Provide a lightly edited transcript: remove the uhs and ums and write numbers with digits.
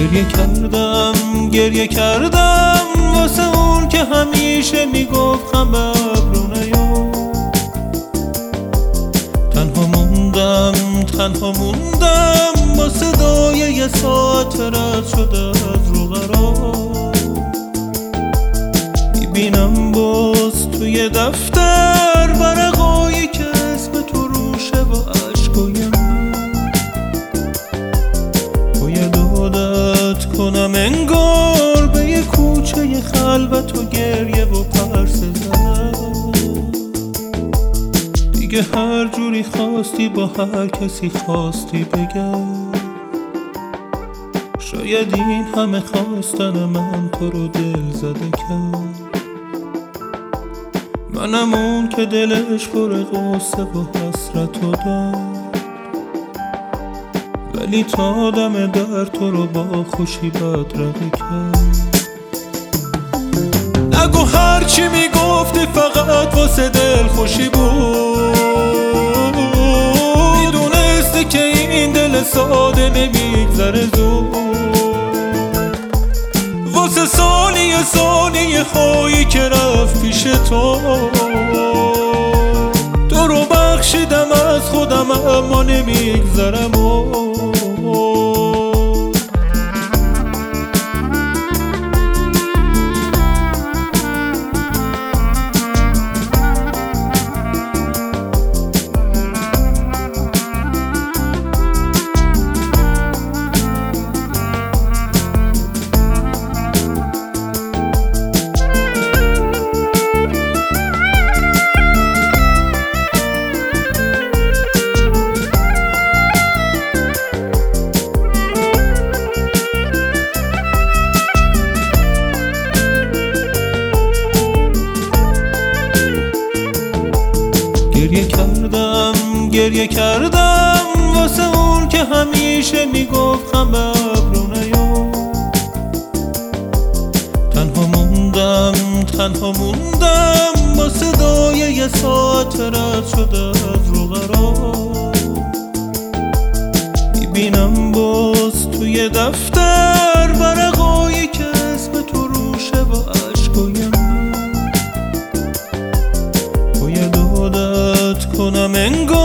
گریه کردم واسه اون که همیشه میگفت خبر رو نیا. تنها موندم با صدای یه ساعت رد شده از رو قرار. میبینم باز توی دفتر ورقایی که اسم تو روشه و عشقای من. باید عادت کنم انگار به یه کوچه خلوت و گریه و پرسه زدن. دیگه هر جوری خواستی با هر کسی خواستی بگم. شاید این همه خواستن من تو رو دل زده کرد. منم اون که دلش پر غصه و حسرت و درد، ولی تا دم در تو رو با خوشی بدرقه کرد. نگو هرچی میگفتی فقط واسه دل خوشی بود. میدونستی که این دل ساده نمیگذره زود. واسه ثانیه هایی که رفت پیش تو رو بخشیدم از خودم اما نمیگذرم. گریه کردم واسه اون که همیشه میگفت خبر رو نیا. تنها موندم با صدای یه ساعت رد شده از رو قرار. میبینم باز توی دفتر ورقایی که اسم تو روشه و عشقای من. باید عادت کنم انگار